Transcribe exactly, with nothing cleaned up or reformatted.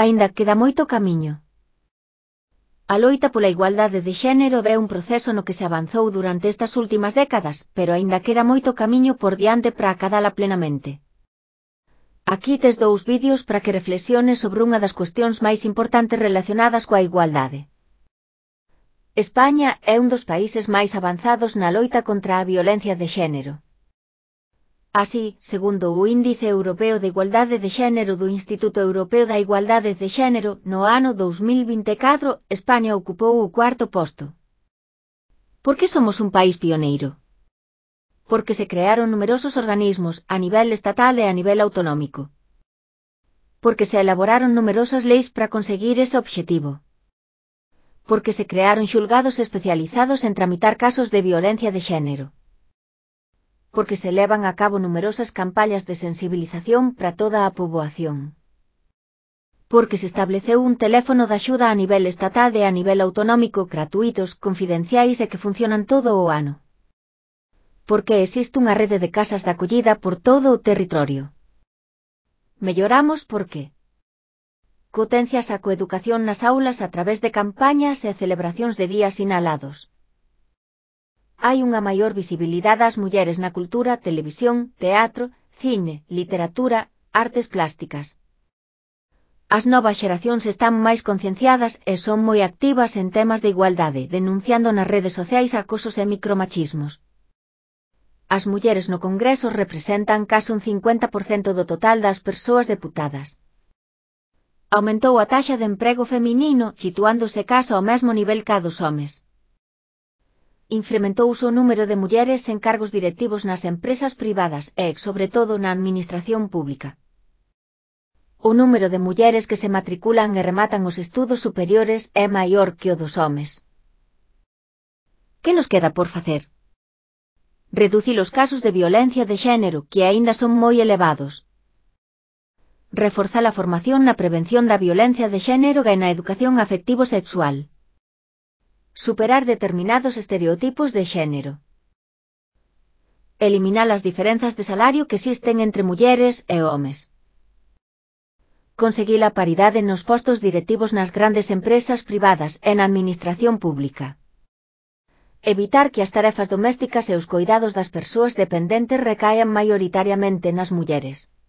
Aínda queda moito camiño. A loita pola igualdade de xénero é un proceso no que se avanzou durante estas últimas décadas, pero aínda queda moito camiño por diante para acadala plenamente. Aquí tes dous vídeos para que reflexiones sobre unha das cuestións máis importantes relacionadas coa igualdade. España é un dos países máis avanzados na loita contra a violencia de xénero. Así, segundo o Índice Europeo de Igualdade de Xénero do Instituto Europeo da Igualdade de Xénero, no ano dous mil vinte e catro, España ocupou o cuarto posto. Por que somos un país pioneiro? Porque se crearon numerosos organismos a nivel estatal e a nivel autonómico. Porque se elaboraron numerosas leis para conseguir ese obxectivo. Porque se crearon xulgados especializados en tramitar casos de violencia de xénero. Porque se levan a cabo numerosas campañas de sensibilización para toda a poboación. Porque se estableceu un teléfono de axuda a nivel estatal e a nivel autonómico gratuítos, confidenciais e que funcionan todo o ano. Porque existe unha rede de casas de acollida por todo o territorio. Melloramos porque potencias a coeducación nas aulas a través de campañas e celebracións de días sinalados. Hai unha maior visibilidade ás mulleres na cultura, televisión, teatro, cine, literatura, artes plásticas. As novas xeracións están máis concienciadas e son moi activas en temas de igualdade, denunciando nas redes sociais acosos e micromachismos. As mulleres no Congreso representan case un cincuenta por cento do total das persoas deputadas. Aumentou a taxa de emprego feminino, situándose case ao mesmo nivel ca dos homes. Incrementouse o número de mulleres en cargos directivos nas empresas privadas e, sobre todo, na administración pública. O número de mulleres que se matriculan e rematan os estudos superiores é maior que o dos homes. Que nos queda por facer? Reducir os casos de violencia de xénero, que aínda son moi elevados. Reforzar a formación na prevención da violencia de xénero e na educación afectivo-sexual. Superar determinados estereotipos de xénero. Eliminar as diferenzas de salario que existen entre mulleres e homes. Conseguir a paridade nos postos directivos nas grandes empresas privadas e na administración pública. Evitar que as tarefas domésticas e os coidados das persoas dependentes recaian maioritariamente nas mulleres.